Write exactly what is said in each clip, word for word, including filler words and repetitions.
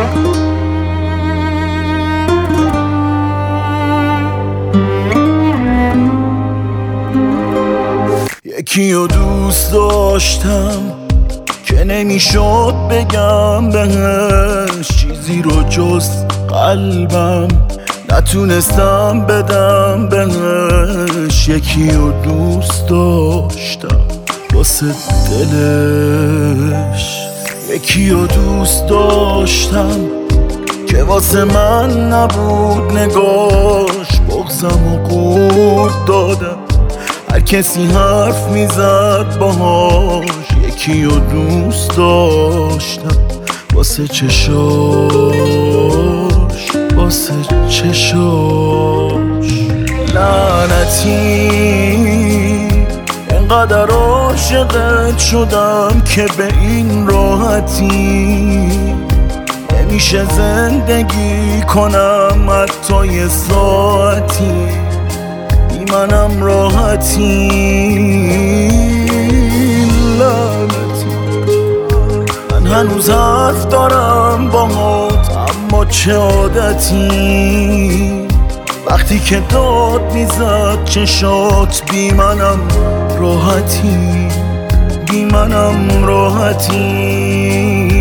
یکی رو دوست داشتم که نمیشد بگم بهش چیزی رو جز قلبم، نتونستم بدم بهش. یکی رو دوست داشتم واسه دلش، یکی رو دوست داشتم که واسه من نبود نگاش. بغضم و قورت دادم هر کسی حرف میزد باهاش. یکی رو دوست داشتم واسه چشاش، واسه چشاش. لعنتی انقدر عاشقت شدم که به این راحتی نمیشه زندگی کنم حتی یه ساعتی. بی منم راحتی، لعنتی. من هنوز حرف دارم باهات اما چه عادتی. وقتی که داد میزد چشات بی منم راحتی، بی منم راحتی.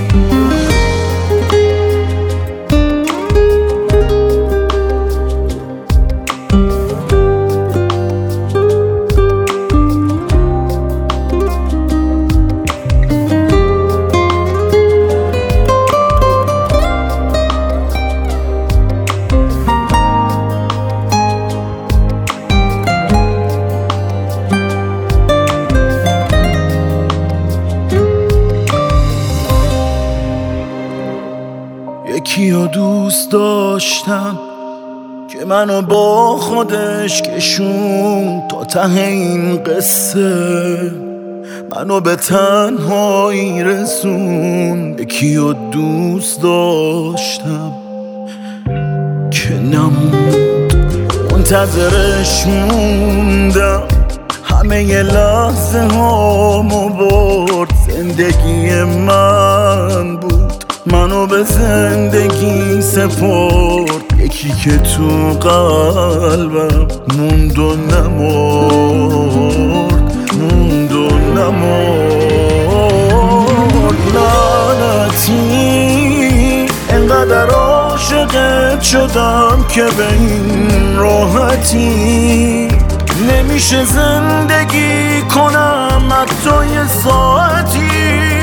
یکی رو دوست داشتم که منو با خودش کشون تا ته این قصه، منو به تنهایی رسون. یکی رو دوست داشتم که نموند، منتظرش موندم همه ی لحظه هامو برد. زندگی من بود منو به زندگی سپرد. یکی که تو قلبم موند و نمرد، موند و نمرد. لعنتی انقدر عاشقت شدم که به این راحتی نمیشه زندگی کنم حتی یه ساعتی.